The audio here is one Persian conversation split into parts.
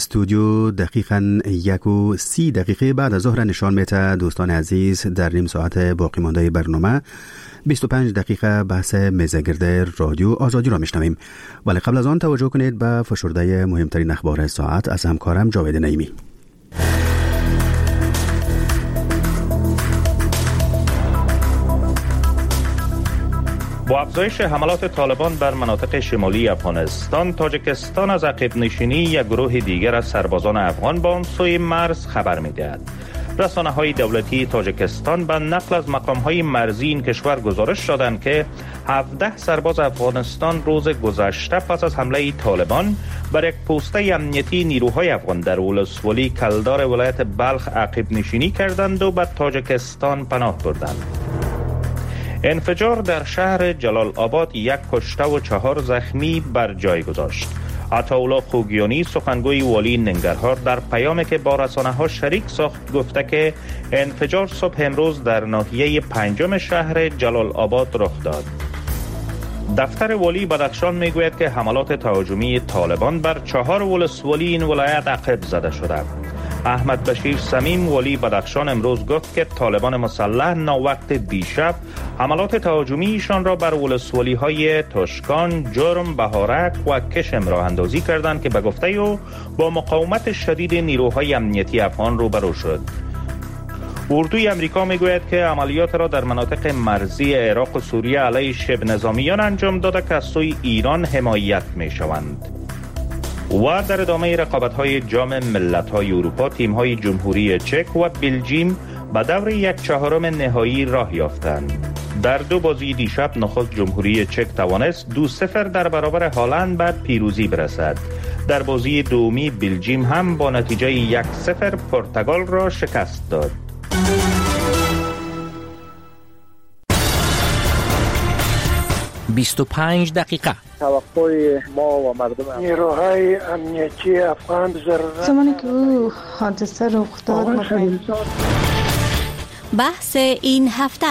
استودیو دقیقاً 1:30 بعد از ظهر نشان میده. دوستان عزیز، در نیم ساعت باقی مانده برنامه 25 دقیقه بحث میزگرد رادیو آزادی را میشنویم، ولی قبل از آن توجه کنید به فشرده مهمترین اخبار ساعت از همکارم جاوید نعیمی. با افزایش حملات طالبان بر مناطق شمالی افغانستان، تاجیکستان از عقب نشینی یک گروه دیگر از سربازان افغان به آن سوی مرز خبر می‌دهد. رسانه‌های دولتی تاجیکستان به نقل از مقام‌های مرزی این کشور گزارش دادند که 17 سرباز افغانستان روز گذشته پس از حمله طالبان بر یک پوسته امنیتی نیروهای افغان در ولسوالی کلدار ولایت بلخ عقب نشینی کردند و به تاجیکستان پناه بردند. انفجار در شهر جلال آباد 1 کشته و 4 زخمی بر جای گذاشت. عطاالله خوگیانی سخنگوی والی ننگرهار در پیامی که با رسانه‌ها شریک ساخت گفته که انفجار صبح امروز در ناحیه 5 شهر جلال آباد رخ داد. دفتر والی بدخشان میگوید که حملات تهاجمی طالبان بر 4 ولسوالی این ولایت عقب زده شده. احمد بشیر سمیم والی بدخشان امروز گفت که طالبان مسلح ناوقت دیشب حملات تهاجمیشان را بر ولسوالی های تشکان، جرم، بهارک و کشم راه اندازی کردند که به گفته او با مقاومت شدید نیروهای امنیتی افغان روبرو شد. اردوی امریکا میگوید که عملیات را در مناطق مرزی عراق و سوریه علیه شبه نظامیان انجام داده که از سوی ایران حمایت میشوند. و در ادامه رقابت‌های جام ملت‌های اروپا، تیم‌های جمهوری چک و بلژیم به دور 1/4 نهایی راه یافتند. در 2 بازی دیشب نخست جمهوری چک توانست 2-0 در برابر هلند به پیروزی برسد. در بازی دومی بلژیم هم با نتیجه 1-0 پرتغال را شکست داد. 25 دقیقه توقع ما و مردم نیروهای امنیتی افغان زمانی که او حادثه رخ داد بحث این هفته.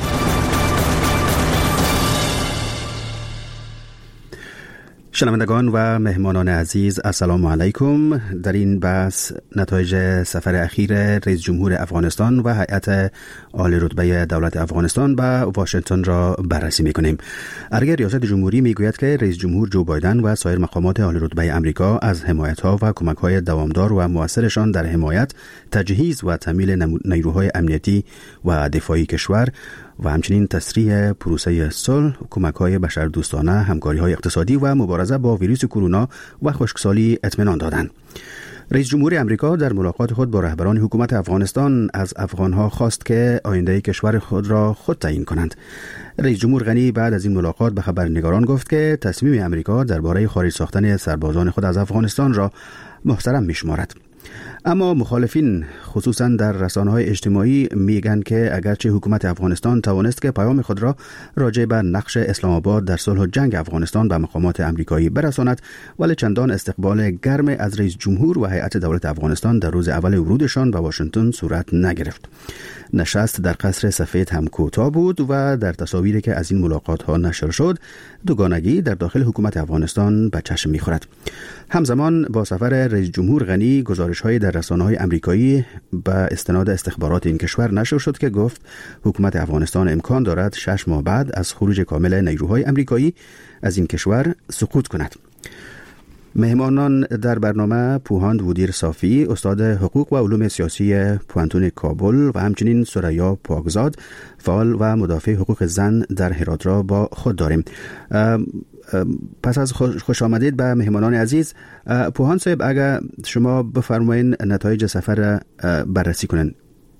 شنوندگان و مهمانان عزیز، السلام علیکم. در این بحث نتایج سفر اخیر رئیس جمهور افغانستان و هیئت عالی رتبه دولت افغانستان به واشنگتن را بررسی می‌کنیم. ارگه ریاست جمهوری میگوید که رئیس جمهور جو بایدن و سایر مقامات عالی رتبه آمریکا از حمایت‌ها و کمک‌های دوامدار و موثرشان در حمایت، تجهیز و تمویل نیروهای امنیتی و دفاعی کشور و همچنین تسریع پروسه صلح، کمک‌های بشردوستانه، همکاری‌های اقتصادی و مبارزه با ویروس کرونا و خشکسالی اطمینان دادند. رئیس جمهور آمریکا در ملاقات خود با رهبران حکومت افغانستان از افغان‌ها خواست که آینده کشور خود را خود تعیین کنند. رئیس جمهور غنی بعد از این ملاقات به خبرنگاران گفت که تصمیم آمریکا درباره خارج ساختن سربازان خود از افغانستان را محترم می‌شمارد. اما مخالفین خصوصا در رسانه‌های اجتماعی میگن که اگرچه حکومت افغانستان توانست که پیام خود را راجع به نقش اسلام آباد در صلح و جنگ افغانستان به مقامات آمریکایی برساند، ولی چندان استقبال گرم از رئیس جمهور و هیئت دولت افغانستان در روز اول ورودشان به واشنگتن صورت نگرفت. نشست در قصر سفید هم کوتاه بود و در تصاویری که از این ملاقات ها نشر شد، دوگانگی در داخل حکومت افغانستان به چشم می‌خورد. همزمان با سفر رئیس جمهور غنی، گزارش‌های در رسانه‌های آمریکایی به استناد استخبارات این کشور نشر شد که گفت حکومت افغانستان امکان دارد 6 ماه بعد از خروج کامل نیروهای آمریکایی از این کشور سقوط کند. مهمانان در برنامه پوهاند وودیر صافی، استاد حقوق و علوم سیاسی پوانتون کابل و همچنین سریا پاکزاد، فعال و مدافع حقوق زن در هرات را با خود داریم. پس از خوش آمدید به مهمانان عزیز. پوهاند صاحب، اگر شما بفرمایید نتایج سفر بررسی کنند.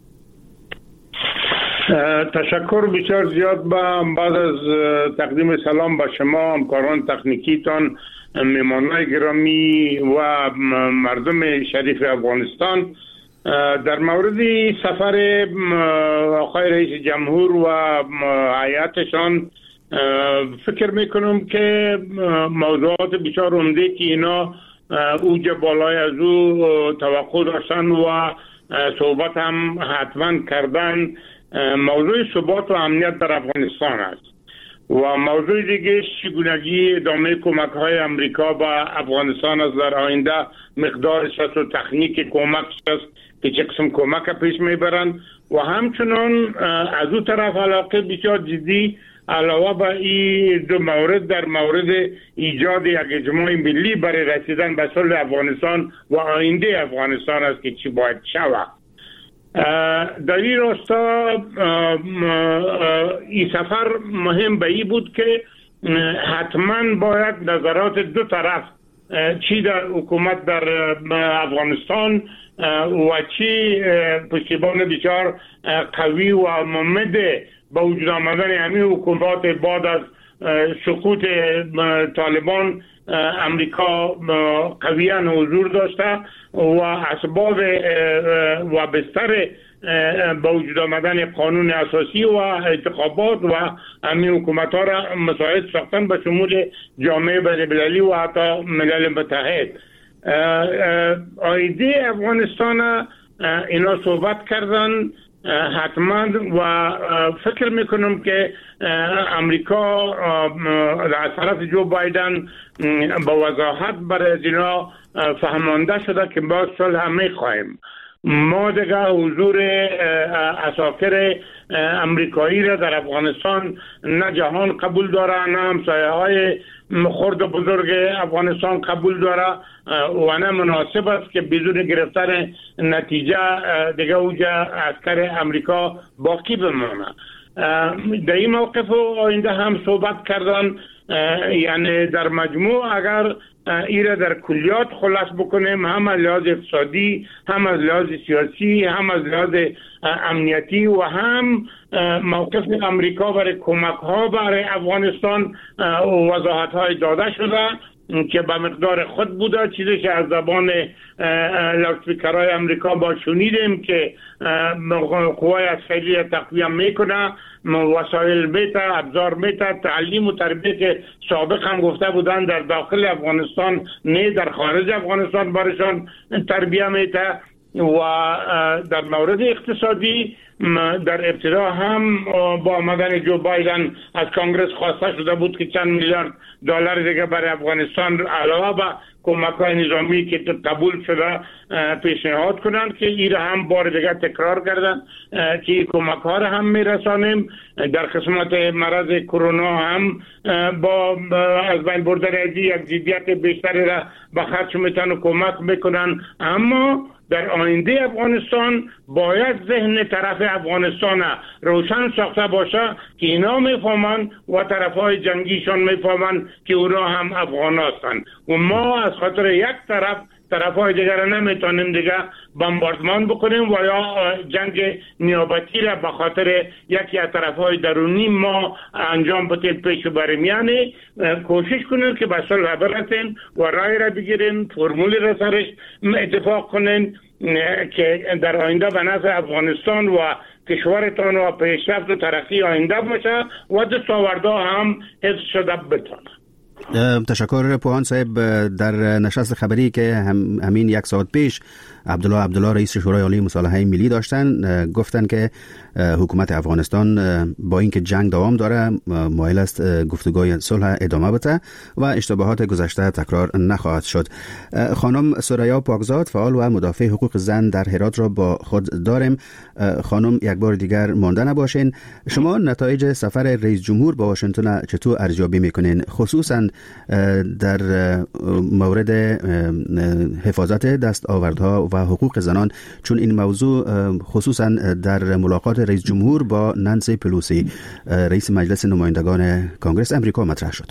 تشکر بسیار زیاد. بعد از تقدیم سلام به شما، همکاران تکنیکیتان، مهمانان گرامی و مردم شریف افغانستان، در مورد سفر آقای رئیس جمهور و هیئتشان فکر میکنم که موضوعات بسیار عمده که اینا اوج بالای از او توقع داشتن و صحبت هم حتما کردن، موضوع ثبات و امنیت در افغانستان است. و موضوع دیگه چگونگی ادامه کمک‌های امریکا به افغانستان از در آینده مقدارش است و تکنیک کمک است که چه قسم کمک پیش میبرند و همچنان از اون طرف علاقه بسیار جدی علاوه بر این دو مورد در مورد ایجاد یک اجماع ملی برای رسیدن به صلح افغانستان و آینده افغانستان است که چی باید شود. در این راستا این سفر مهم به این بود که حتما باید نظرات دو طرف چی در حکومت در افغانستان و چی پشتیبان بسیار قوی و ممد با وجود آمدن همین حکومات بعد از سقوط طالبان امریکا قویاً حضور داشته و اسباب و بستر با وجود آمدن قانون اساسی و انتخابات و همین حکومت ها را مساعد ساختن به شمول جامعه بین‌المللی و حتی ملل متحد. آینده افغانستان اینا صحبت کردن حتما و فکر میکنم که امریکا از طرف جو بایدن با وضاحت برای اینا فهمانده شده که ما صلح میخواهیم. ما دیگه حضور عساکر امریکایی را در افغانستان نه جهان قبول داره، نه همسایه های خرد و بزرگ افغانستان قبول داره و نه مناسب است که بدون گرفتن نتیجه دیگه اوجا عسکر امریکا باقی بمانه. در این موقف آینده هم صحبت کردن، یعنی در مجموع اگر ایره در کلیات خلاص بکنیم، هم از لحاظ اقتصادی، هم از لحاظ سیاسی، هم از لحاظ امنیتی و هم موقف امریکا برای کمک ها برای افغانستان وضاحت های داده شده که به مقدار خود بوده، چیزی که از زبان لاوسپیکرهای امریکا با شنیدیم که قوای عسکری تقویه میکنه، وسایل میته، ابزار میته، تعلیم و تربیه که سابق هم گفته بودن در داخل افغانستان نه در خارج افغانستان برشان تربیه میته. و در مورد اقتصادی در ابتدا هم با آمدن جو بایدن از کانگرس خواسته شده بود که چند میلیارد دلار دیگه برای افغانستان علاوه به کمک‌های نظامی که قبول شده پیشنهاد کنند که این هم بار دیگه تکرار کردن که کمک‌ها را هم میرسانیم. در قسمت مرض کرونا هم با از بین بردن یک جدیت بیشتری را به خرج میتن و کمک میکنن، اما در آینده افغانستان باید ذهن طرف افغانستان روشن ساخته باشه که اینا میفهمن و طرفهای جنگیشان میفهمن که اونا هم افغان هستند و ما از خاطر یک طرفهای دیگر را نمیتونیم دیگه بمباردمان بکنیم و یا جنگ نیابتی را به خاطر یکی از طرفهای درونی ما انجام بدیم پیش بریم. یعنی کوشش کنیم که به صلح برسیم و رای را بگیریم، فرمولی را سرش اتفاق کنیم که در آینده به نفع افغانستان و کشورتان و پیشرفت و ترقی آینده باشه و دستاوردها هم حفظ شده بتونه. تشکر پوهان صاحب. در نشست خبری که همین یک ساعت پیش عبدالله رئیس شورای عالی مصالحه ملی داشتن، گفتن که حکومت افغانستان با اینکه جنگ دوام داره مایل است گفتگوی صلح ادامه بده و اشتباهات گذشته تکرار نخواهد شد. خانم سریا پاکزاد، فعال و مدافع حقوق زن در هرات را با خود داریم. خانم یک بار دیگر مانده نباشین. شما نتایج سفر رئیس جمهور با واشنگتن چطور ارزیابی میکنین، خصوصا در مورد حفاظت دستاوردها و حقوق زنان، چون این موضوع خصوصا در ملاقات رئیس جمهور با نانسی پلوسی رئیس مجلس نمایندگان کانگرس امریکا مطرح شد؟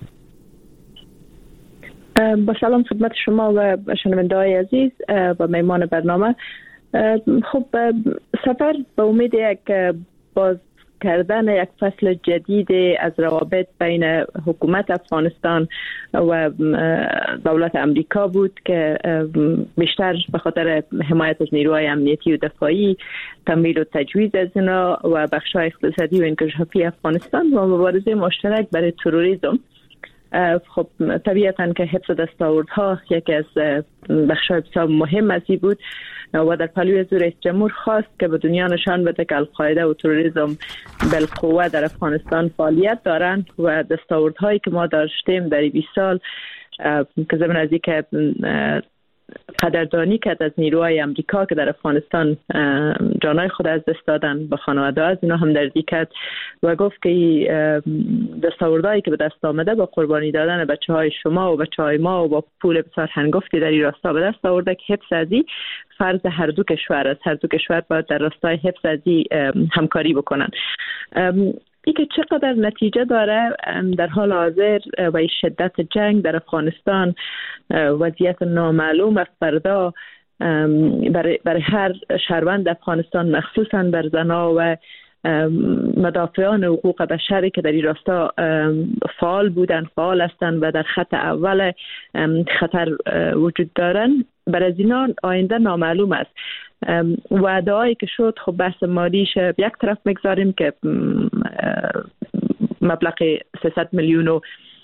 با سلام خدمت شما و شنونده‌های عزیز و میهمان برنامه. خب سفر به امید یک باز کردن یک فصل جدید از روابط بین حکومت افغانستان و دولت امریکا بود که بیشتر به خاطر حمایت از نیروهای امنیتی و دفاعی، تمویل و تجویز از اینا و بخش‌های اقتصادی و انکشافی افغانستان و مبارزه مشترک برای تروریسم خب طبیعتاً که حفظ دستاوردها یکی از بخش‌های بسیار مهم ازی بود و در پلوی از رئیس جمهور خواست که به دنیا نشان بده که القاعده و تروریسم بالقوه در افغانستان فعالیت دارند و دستاوردهایی که ما داشتیم در 20 سال که ضمن از اینکه قدردانی کرد از نیروهای امریکا که در افغانستان جانای خود از دست دادن به خانواده از اینا هم دردی کرد و گفت که دستاوردهایی که به دست آمده با قربانی دادن بچه های شما و بچه های ما و با پول بسیار هنگفتی در این راستا به دست آورده که حفظ ازی فرض هر دو کشور است. هر دو کشور باید در راستای حفظ ازی همکاری بکنن. ای که چقدر نتیجه داره در حال حاضر و شدت جنگ در افغانستان، وضعیت نامعلوم و فردا برای هر شهروند افغانستان مخصوصا بر زنها و مدافعان حقوق بشری که در این راستا فعال هستند و در خط اول خطر وجود دارن، برای اینا آینده نامعلوم است. وعده‌ای که شد خب بحث مالیش یک طرف میگذاریم که مبلغ 300 میلیون و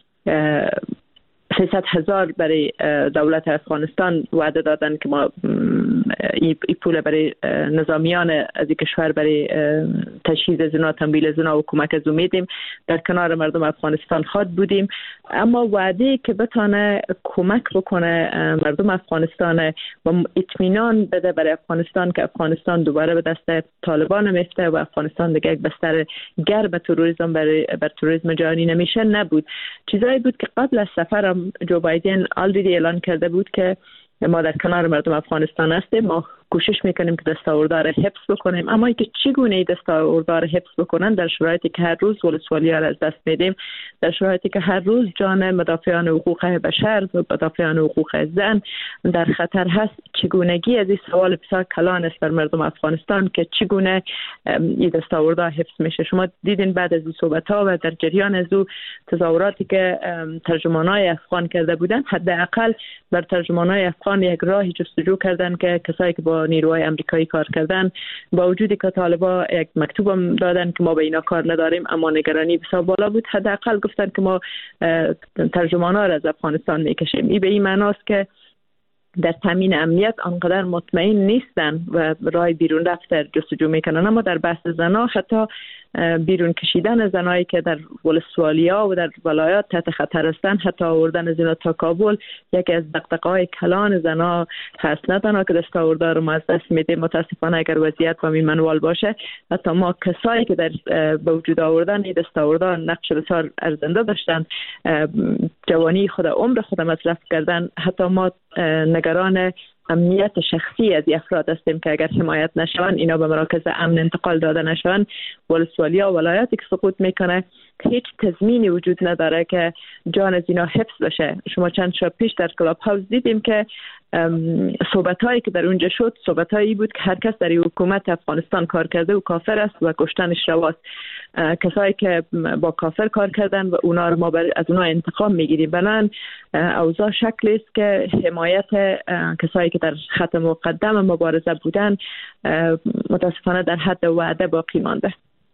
300,000 برای دولت افغانستان وعده دادن که ما این پول برای نظامیان از این کشور برای تشخیص زنا، تنبیل زنا و کمک از میدیم. در کنار مردم افغانستان خود بودیم، اما وعده که بتانه کمک بکنه مردم افغانستان و اطمینان بده برای افغانستان که افغانستان دوباره به دست طالبان میفته و افغانستان دیگه یک بستر گرم تروریسم بر تروریسم جهانی نمیشه نبود. چیزایی بود که قبل از سفرم جو بایدن آلریدی اعلان کرده بود که ما در کنار مردم افغانستان هستیم، ما کوشش میکنیم که دستاوردها را حفظ بکنیم، اما اینکه چگونه دستاوردها را حفظ بکنن در شرایطی که هر روز ولسوالی‌ها را از دست میدیم، در شرایطی که هر روز جان مدافعان حقوق بشر و مدافعان حقوق زن در خطر هست، چگونگی از این سوال بسیار کلان است بر مردم افغانستان که چگونه این دستاوردها حفظ میشه. شما دیدین بعد از این صحبت‌ها و در جریان از او تظاهراتی که ترجمانای افغان کرده بودن، حداقل بر ترجمانای افغان یک راهی جستجو کردن که کسایی که با نیروهای امریکایی کار کردن، با وجودی که طالبا یک مکتوبم دادن که ما به اینا کار نداریم اما نگرانی بسیار بالا بود، حداقل گفتن که ما ترجمانا را از افغانستان میکشیم. این به این معناست که در تامین امنیت آنقدر مطمئن نیستن و راه بیرون رفت جستجو میکنن. اما در بحث زنا، حتی بیرون کشیدن زنایی که در ولسوالیا و در ولایات تحت خطر هستند، حتی آوردن زنا تا کابل، یکی از دغدغه‌های کلان زنا هست. نه تنها که دستاوردها رو ما از دست میدیم، متاسفانه اگر وضعیت با این منوال باشه، حتی ما کسایی که در به وجود آوردن این دستاوردها نقش بسیار ارزنده داشتن، جوانی خود، عمر خود مصرف کردن، حتی ما نگران امنیت شخصی از افراد هستیم که اگر حمایت نشون، اینا به مراکز امن انتقال داده نشون، ولسوالیا و ولایاتی که سقوط میکنه، هیچ تضمینی وجود نداره که جان از اینا حفظ بشه. شما چند شب پیش در کلاب هاوس دیدیم که صحبت‌هایی که در اونجا شد، صحبت‌هایی بود که هر کس در حکومت افغانستان کار کرده و کافر است و کشتنش رواست. کسایی که با کافر کار کردن و اونا رو ما از اونا انتقام میگیریم. بنان اوضاع شکلی است که حمایت کسایی که در خط مقدم مبارزه بودن متاسفانه در حد وعده باقی مانده.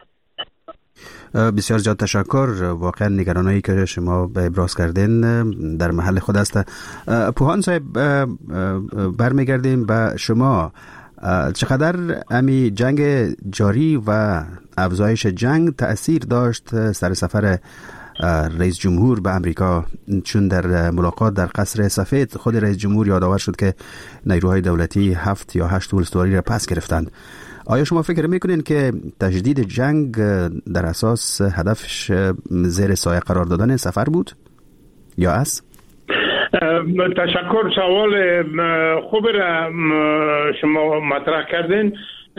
بسیار زیاد تشکر. واقعا نگرانایی که شما به ابراز کردین در محل خود است. پوهان صاحب، برمیگردیم به شما. چقدر امی جنگ جاری و افزایش جنگ تأثیر داشت سر سفر رئیس جمهور به امریکا؟ چون در ملاقات در قصر سفید خود رئیس جمهور یادآور شد که نیروهای دولتی 7 یا 8 ولسوالی را پس گرفتند. آیا شما فکر میکنین که تجدید جنگ در اساس هدفش زیر سایه قرار دادن سفر بود یا است؟ تشکر. سوال خوب را شما مطرح کردین.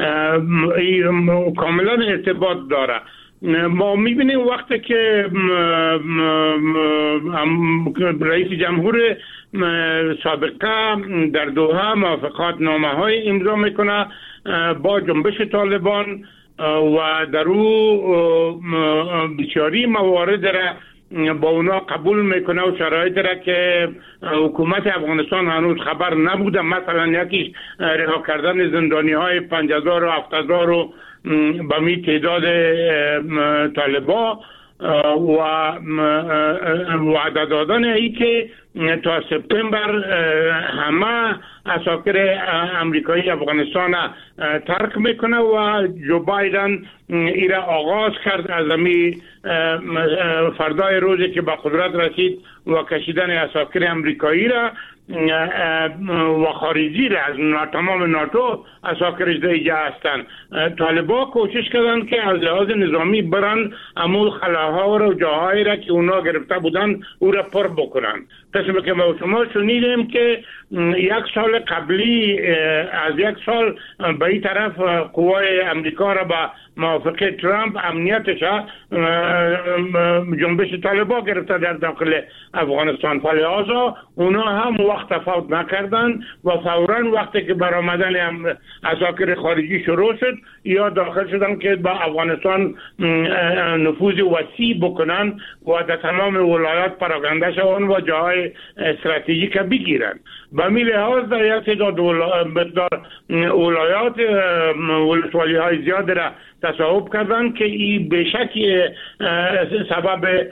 کاملا ارتباط داره. ما میبینیم وقتی که رئیس جمهور سابقه در دوحه موافقت نامه های امضا میکنه با جنبش طالبان و در او بسیاری موارد را با اونا قبول میکنه و شرایط را که حکومت افغانستان هنوز خبر نبوده، مثلا یکیش رها کردن زندانی های 5,000 و 7,000 به می تعداد طالبا و وعده دادن ای که تا سپتامبر همه عساکر امریکایی افغانستان ترک میکنه و جو بایدن ایره آغاز کرد از امی فردای روزی که به قدرت رسید و کشیدن عساکر امریکایی را و خارجی را از تمام ناتو عساکرش دیگه هستند. طالبا کوشش کردند که از لحاظ نظامی برن امول خلاها و جاهایی را که اونا گرفته بودن او را پر بکنن. قسم که ما شما شنیدیم که یک سال قبلی از یک سال به این طرف قوای امریکا را با موافقه ترامپ امنیتش جنبش طالبا گرفته در داخل افغانستان، فلحاظا اونا هم وقت فوت نکردن و فوراً وقتی که برآمدن عساکر خارجی شروع شد یا داخل شدن که با افغانستان نفوذ وسیع بکنن و در تمام ولایات پراکنده شوند و جاهای استراتژیک بگیرن. به می لحاظ در یک تعداد ولایات ولسوالی های زیاد را تصاحب کردن که این به شک سبب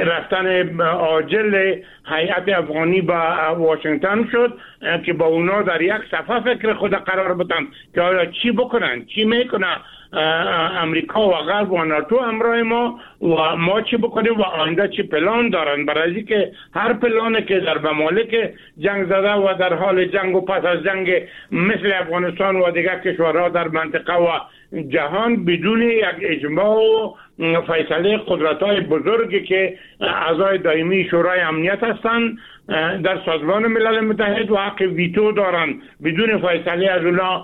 رفتن عاجل هیئت افغانی به واشنگتن شد که با اونا در یک صفحه فکر خود قرار بدن که آیا چی بکنن، چی میکنه امریکا و غرب و ناتو همراه ما و ما چی بکنیم و آینده چی پلان دارن، برای اینکه هر پلانی که در ممالک جنگ زده و در حال جنگ و پس از جنگ مثل افغانستان و دیگر کشورها در منطقه و جهان بدون یک اجماع و فیصله قدرت‌های بزرگی که اعضای دائمی شورای امنیت هستند در سازمان ملل متحد و حق ویتو دارند، بدون فیصله از اونا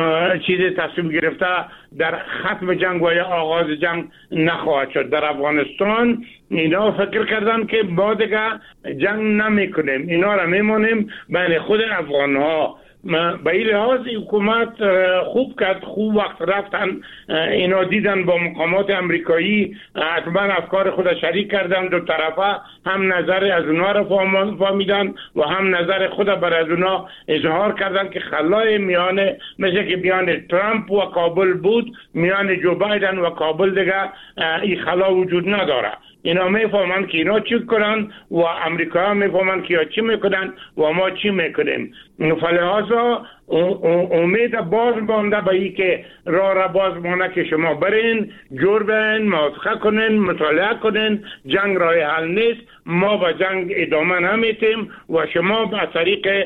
چیز تصمیم گرفته در ختم جنگ و یا آغاز جنگ نخواهد شد. در افغانستان اینا فکر کردن که ما دیگه جنگ نمیکنیم، اینا را میمونیم بین خود افغانها. به این لحاظ حکومت خوب کرد، خوب وقت رفتن اینا دیدن با مقامات امریکایی حتما افکار خود شریک کردن، دو طرفه هم نظر از اونا را فهمیدن و هم نظر خود بر از اونا اظهار کردن که خلای میان مثل که میان ترامپ و کابل بود میان جو بایدن و کابل دیگه این خلا وجود نداره. اینا میفهمن که اینا چی کنن و امریکا ها میفهمن که چی میکنن و ما چی میکنیم. فلحاظا امید باز مانده به این که راه باز مانده که شما برین جور برین موافقه کنین مطالعه کنین، جنگ راه حل نیست، ما با جنگ ادامه نمیتیم و شما با طریق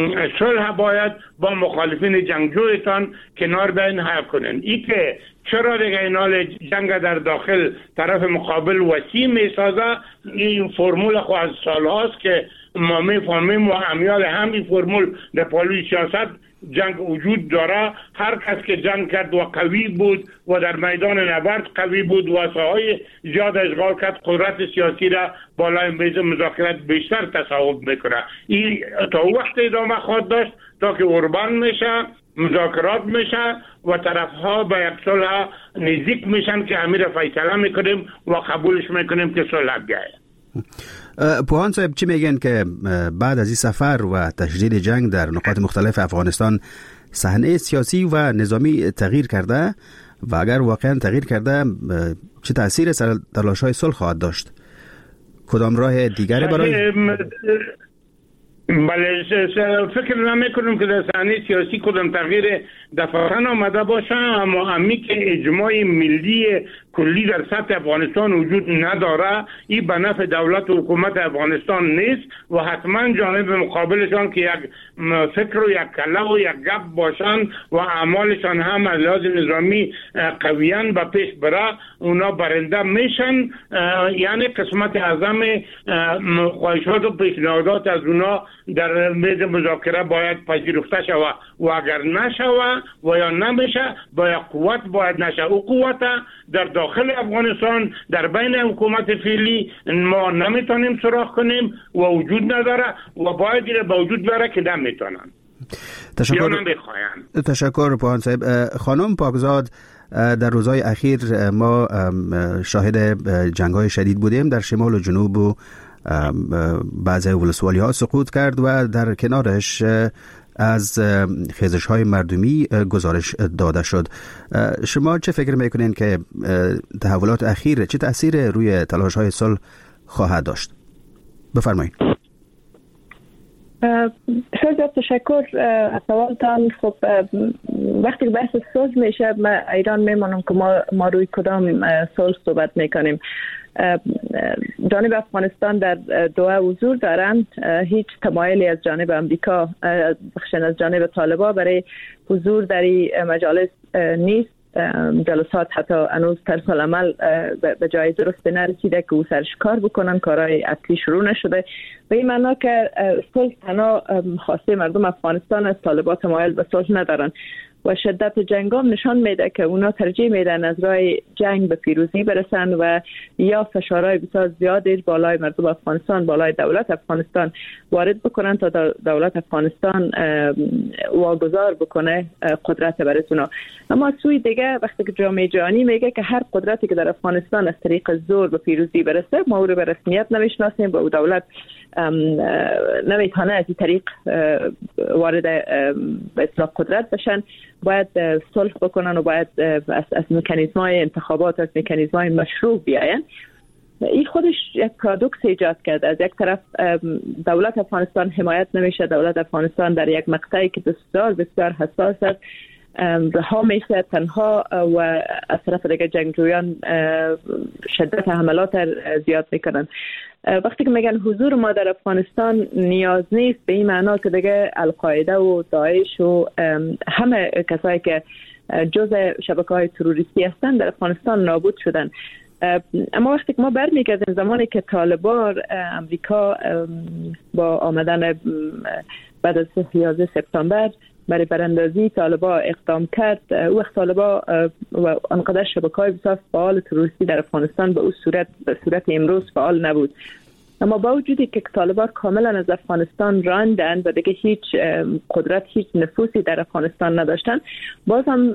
صلح باید با مخالفین جنگجویتان کنار بین حل کنین. ای که چرا دیگه اینال جنگ در داخل طرف مقابل وسیع میسازه، این فرمول خو از سال هاست که ما میفهمیم و امیال همین فرمول در پالوی سیاست جنگ وجود داره. هر کس که جنگ کرد و قوی بود و در میدان نبرد قوی بود و ساهای زیاد اشغال کرد، قدرت سیاسی را بالای میز مذاکرات بیشتر تصاحب میکنه. این تا وقت ادامه خواهد داشت تا که قربان میشه، مذاکرات میشه و طرفها به یک صلح نزدیک میشن که امیر فیصله میکنیم و قبولش میکنیم که صلح بیاید. پوهان صاحب چی میگن که بعد از این سفر و تشدید جنگ در نقاط مختلف افغانستان صحنه سیاسی و نظامی تغییر کرده و اگر واقعا تغییر کرده چه تأثیر سر تلاش‌های صلح خواهد داشت؟ کدام راه دیگری برای بله فکر نمیکنم که در صحنه سیاسی کدام تغییر دفعتاً آمده باشه، اما همی که اجماع ملی کلی در سطح افغانستان وجود نداره، این به نفع دولت و حکومت افغانستان نیست و حتما جانب مقابلشان که یک فکر و یک کله و یک گپ باشن و اعمالشان هم از لحاظ نظامی قویان به پیش بره، اونا برنده میشن. یعنی قسمت اعظم خواهشات و پیشنهادات از اونا در میز مذاکره باید پذیرفته شود و اگر نشود و یا نمیشه با یک قوت باید نشه. او قوت در داخل افغانستان در بین حکومت فعلی ما نمیتونیم سراغ کنیم و وجود نداره و باید به وجود بیاره که نمیتونن. تشکر پوهان صاحب. خانم پاکزاد، در روزهای اخیر ما شاهد جنگ‌های شدید بودیم در شمال و جنوب و بعضی ولسوالی ها سقوط کرد و در کنارش از خیزش‌های مردمی گزارش داده شد. شما چه فکر میکنین که تحولات اخیر چه تأثیر روی تلاش‌های صلح خواهد داشت؟ بفرمایید. خیلی تشکر از سوالتان. خب وقتی که بحث صلح میشه من ایران میمانم که ما روی کدام صلح صحبت میکنیم. جانب افغانستان در دوحه حضور دارند، هیچ تمایلی از جانب امریکا بخشن از جانب طالبان برای حضور در این مجالس نیست. جلسات حتی هنوز طرز العمل به جای درست نرسیده که او سرش کار بکنن، کارهای اصلی شروع نشده. به این معنا که صلح تنها خواسته مردم افغانستان از طالبان تمایل به صلح ندارن و شدت جنگ هم نشان میده که اونا ترجیح میدن از راه جنگ به پیروزی برسن و یا فشارهای بسیار زیادی بالای مردم افغانستان، بالای دولت افغانستان وارد بکنن تا دولت افغانستان واگذار بکنه قدرت برسونه. اما سوی دیگه وقتی که جامعه جهانی میگه که هر قدرتی که در افغانستان از طریق زور به پیروزی برسه ما او رو به رسمیت نمیشناسیم و او دولت نمیتونه از این طریق وارد به اصلاح قدرت بشن، باید صلح بکنن و باید از مکانیزم‌های انتخابات، از مکانیزم‌های مشروع بیاین. این خودش یک پارادوکس ایجاد کرده. از یک طرف دولت افغانستان حمایت نمیشه، دولت افغانستان در یک مقطعی که بسیار حساس است رها میشه تنها و از طرف دیگه جنگجویان شدت حملات زیاد میکنن. وقتی که میگن حضور ما در افغانستان نیاز نیست به این معنا که دیگه القاعده و داعش و همه کسایی که جزء شبکه‌های تروریستی هستن در افغانستان نابود شدن. اما وقتی که ما برمیگردیم زمانی که طالبان امریکا با آمدن بعد از 11 سپتامبر برای براندازی طالبان اقدام کرد، وقت طالبان و انقدر شبکه‌های بسیار فعال تروریستی در افغانستان به صورت امروز فعال نبود. اما با وجودی که طالبان کاملا از افغانستان راندن و دیگه هیچ قدرت، هیچ نفوذی در افغانستان نداشتن، باز هم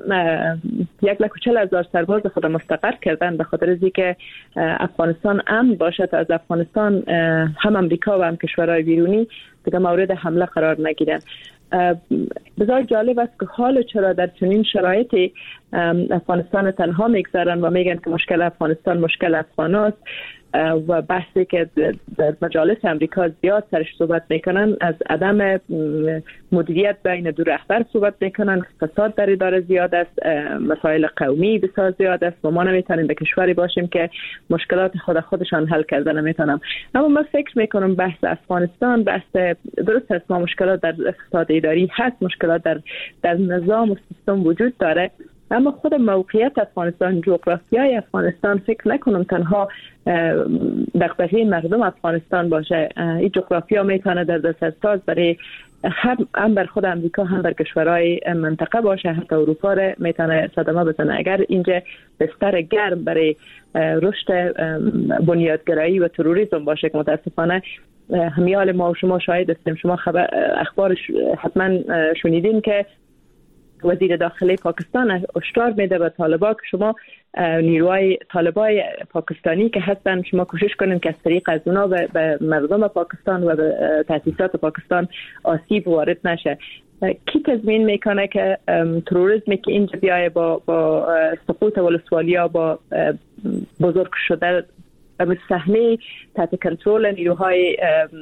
140,000 سرباز خود مستقر کردن به خاطر از اینکه افغانستان امن باشه تا از افغانستان هم امریکا و هم کشورهای بیرونی دیگه مورد حمله قرار نگیرن. بسیار جالب است که حال چرا در چنین شرایطی افغانستان تنها میگذارن و میگن که مشکل افغانستان مشکل افغاناست و بحثی که در مجالس امریکا زیاد سرش صحبت میکنن از عدم مدیریت بین دو رهبر صحبت میکنن. فساد در اداره زیاد است، مسائل قومی بسیار زیاد است و ما نمیتونیم به کشوری باشیم که مشکلات خودشان حل کرده نمیتونم. اما من فکر میکنم بحث افغانستان بحث درست است، ما مشکلات در اقتصاد اداری هست، مشکلات در نظام و سیستم وجود داره، اما خود موقعیت افغانستان، جغرافیای افغانستان فکر نکنم تنها دغدغه مردم افغانستان باشه. این جغرافیا میتونه در دسترس برای هم بر خود امریکا هم بر کشورهای منطقه باشه، حتی اروپا را میتونه صدمه بزنه. اگر اینجا بستر گرم برای رشد بنیادگرایی و تروریسم باشه که متاسفانه همیال ما و شما شاهد هستیم. شما اخبار حتما شنیدین که وزیر داخلی پاکستان هشدار میده به طالبان که شما نیروهای طالبای پاکستانی که هستن شما کوشش کنین که از طریق از اونا به مردم پاکستان و به تاسیسات پاکستان آسیب وارد نشه. کی تضمین میکنه که تروریسمی که اینجا بیایه با سقوط ولسوالیا، با بزرگ شده به صحنه تحت کنترل نیروهای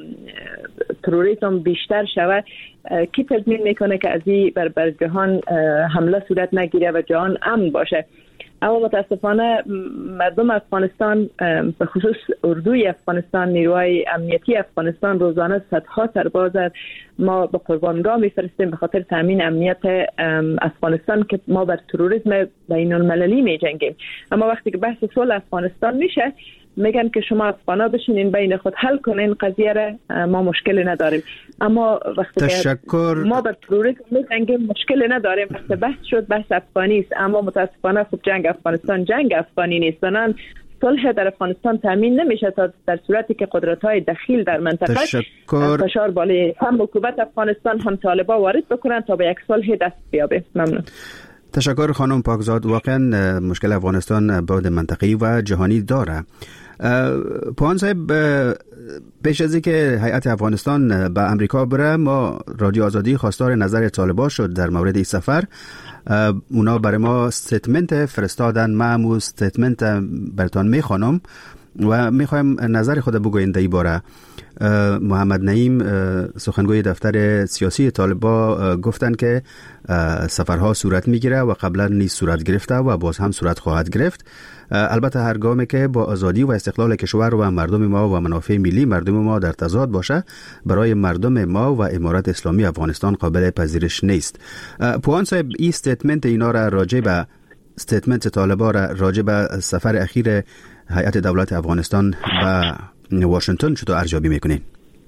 تروریسم بیشتر شود؟ کی تضمین میکنه که از این بر جهان حمله صورت نگیره و جهان امن باشه؟ اما متاسفانه مردم افغانستان به خصوص اردوی افغانستان، نیروهای امنیتی افغانستان روزانه صدها سرباز ما به قربانگاه میفرستیم به خاطر تامین امنیت افغانستان که ما بر تروریسم بین المللی میجنگیم. اما وقتی که بحث صلح افغانستان میشه میگن که شما افغانا بشینین بین خود حل کنین قضیه را، ما مشکلی نداریم. اما وقتی ما بر تروریسم میجنگیم مشکلی نداریم. وقتی بحث شد بحث افغانی است، اما متاسفانه خب جنگ افغانستان جنگ افغانی نیست. بنان صلح در افغانستان تامین نمیشه تا در صورتی که قدرت‌های دخیل در منطقه فشار بالای هم حکومت افغانستان هم طالبان وارد بکنن تا به یک صلح دست بیابه. ممنون. تشکر خانم پاکزاد. واقعا مشکل افغانستان بعد منطقی و جهانی داره. پوهان صاحب، پیش از اینکه هیئت افغانستان به امریکا بره، ما رادیو آزادی خواستار نظر طالبان شد در مورد این سفر. اونا برای ما استیتمنت فرستادن، من استیتمنت براتون میخوانم و میخوایم نظر خود بگوین در این باره. محمد نعیم، سخنگوی دفتر سیاسی طالبان، گفتن که سفرها صورت میگیره و قبلا نیز صورت گرفته و باز هم صورت خواهد گرفت. البته هر گامی که با آزادی و استقلال کشور و مردم ما و منافع ملی مردم ما در تضاد باشه، برای مردم ما و امارت اسلامی افغانستان قابل پذیرش نیست. پوهان صاحب، این استیتمنت اینا را راجع به استیتمنت طالبان را راجع به سفر اخیر هیئت دولت افغانستان به واشنگتن چطور ارزیابی میکنین؟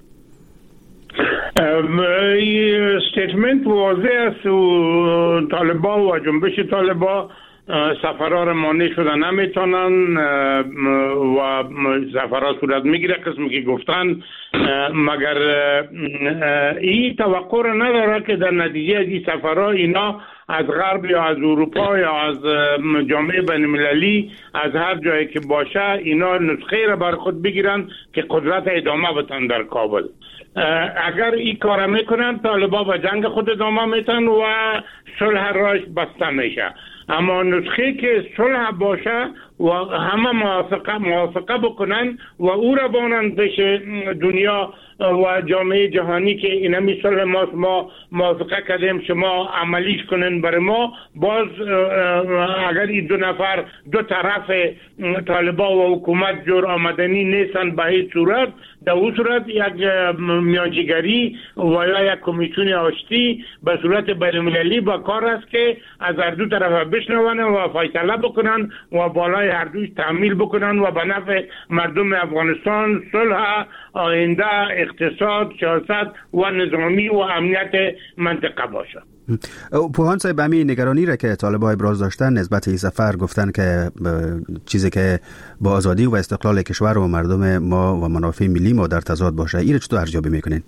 استیتمنت واضح است و طالبان و جنبش طالبان سفرها را مانع شده نمیتونن و سفرها صورت میگیره قسمی که گفتن، مگر این توقع را نداره که در نتیجه از این سفرها اینا از غرب یا از اروپا یا از جامعه بین المللی از هر جایی که باشه اینا نسخه را بر خود بگیرن که قدرت ادامه بتن در کابل. اگر این کار میکنن، طالبان به جنگ خود ادامه میتن و صلح راش بسته میشه. اما نسخه که صلح باشه و همه موافقه بکنن و او را بانند پیش دنیا و جامعه جهانی که این مثل ما موافقه کردیم شما عملیش کنن برای ما، باز اگر این دو طرف طالبان و حکومت جور آمدنی نیستن به هیچ صورت، در اون صورت یک میانجیگری و یا یک کمیسیون آشتی به صورت بین‌المللی با کار است که از هر دو طرف بشنون و فیصله بکنن و بالای هر دوش تعمیل بکنن و به نفع مردم افغانستان صلح، آینده، اقتصاد، سیاست و نظامی و امنیت منطقه باشه. پوهان صاحب، همین نگرانی را که طالبان ابراز داشتن نسبت این سفر، گفتن که چیزی که با آزادی و استقلال کشور و مردم ما و منافع ملی ما در تضاد باشه، این را چطور ارزیابی میکنین؟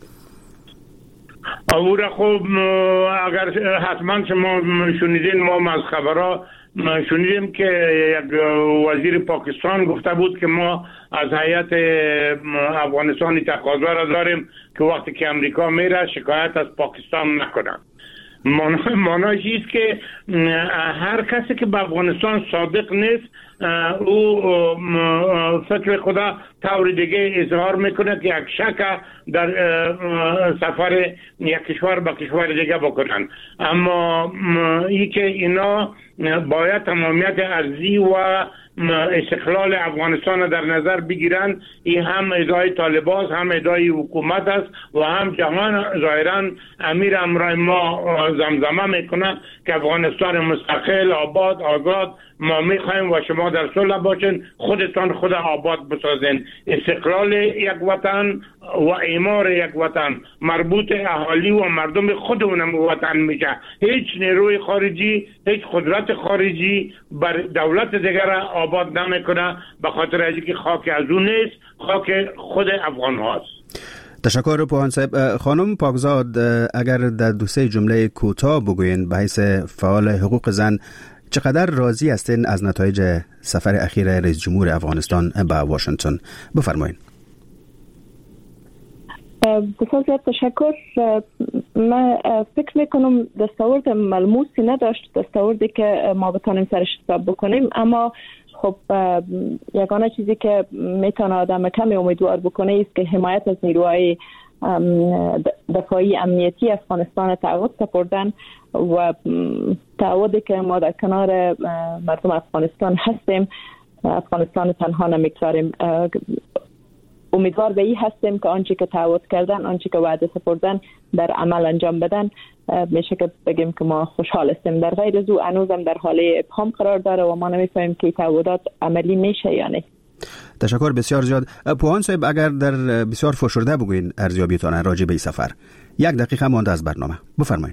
او را خب اگر حتما شما شنیدین، ما از خبرها شنیدیم که یک وزیر پاکستان گفته بود که ما از هیئت افغانستان تقاضا را داریم که وقتی که امریکا میره شکایت از پاکستان نکنن. معناش است که هر کسی که به افغانستان صادق نیست او فکر خدا طور دیگه اظهار میکنه که یک شک در سفر یک کشور به کشور دیگه بکنن. اما ای که اینا باید تمامیت ارضی و استقلال افغانستان در نظر بگیرن، این هم ادعای طالبان هم ادعای حکومت است و هم جهان ظاهرا امیر امرای ما زمزمه میکنه که افغانستان مستقل، آباد، آزاد ما میخوایم و شما در صلح باشین، خودتان خود آباد بسازین. استقلال یک وطن و اعمار یک وطن مربوط اهالی و مردم خود اونم وطن میشه. هیچ نیروی خارجی، هیچ قدرت خارجی بر دولت دیگر آباد نمیکنه، به خاطر اینکه خاک از اون نیست، خاک خود افغان هاست. تشکر پوهان صاحب. خانم پاکزاد، اگر در دو سه جمله کوتاه بگوین به حیث فعال حقوق زن، چقدر راضی هستین از نتایج سفر اخیر رئیس جمهور افغانستان به واشنگتن؟ بفرمایید. بسیار زیاد تشکر. من فکر میکنم دستاورد ملموسی نداشت، دستاوردی که ما بتانیم سرش حساب بکنیم، اما خب یگانه چیزی که میتونه آدم کمی امیدوار بکنه است که حمایت از نیروهای دفاعی امنیتی افغانستان تعهد سپردن و تعهدی که ما در کنار مردم افغانستان هستیم، افغانستان تنها نمیگذاریم. امیدوار به این هستیم که آنچه که تعهد کردن، آنچه که وعده سپردن در عمل انجام بدن. میشه که بگیم که ما خوشحال هستیم. در غیر از او هنوزم در حاله ابهام قرار داره و ما نمیفهمیم که تعهدات عملی میشه یا نه. تشکر بسیار زیاد. پوهان صاحب، اگر در بسیار فشرده بگوین ارزیابیتان راجع به این سفر، 1 دقیقه مانده از برنامه، بفرمایید.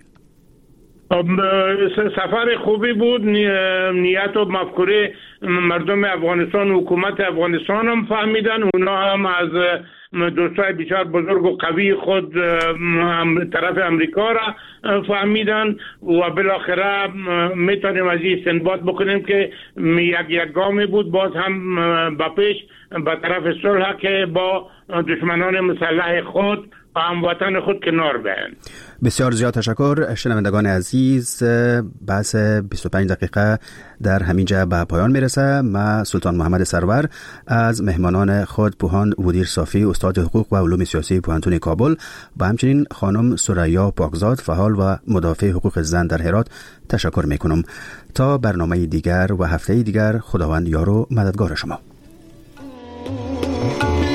سفر خوبی بود. نیت و مفکوره مردم افغانستان و حکومت افغانستان هم فهمیدن. اونا هم از دوستای بسیار بزرگ و قوی خود طرف امریکا را فهمیدن و بالاخره میتونیم از این استنباط بکنیم که یک گامی بود باز هم با پیش به طرف صلح که با دشمنان مسلح خود و هموطن خود کنار بیاین. بسیار زیاد تشکر. شنوندگان عزیز، بحث 25 دقیقه در همینجا به پایان میرسه. من سلطان محمد سرور از مهمانان خود پوهان ودیر صافی، استاد حقوق و علوم سیاسی پوهنتون کابل و همچنین خانم سریا پاکزاد، فعال و مدافع حقوق زن در هرات تشکر میکنم. تا برنامه دیگر و هفته دیگر، خداوند یار و مددگار شما.